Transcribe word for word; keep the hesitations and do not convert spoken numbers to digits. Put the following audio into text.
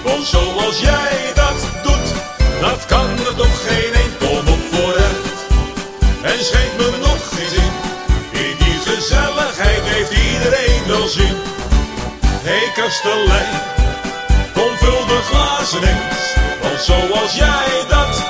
Want zoals jij dat doet, dat kan er toch geen een. Kom op vooruit en schenk me nog geen zin. In die gezelligheid heeft iedereen wel zin. Hé hey kastelein, kom vul de glazen eens. Want zoals jij dat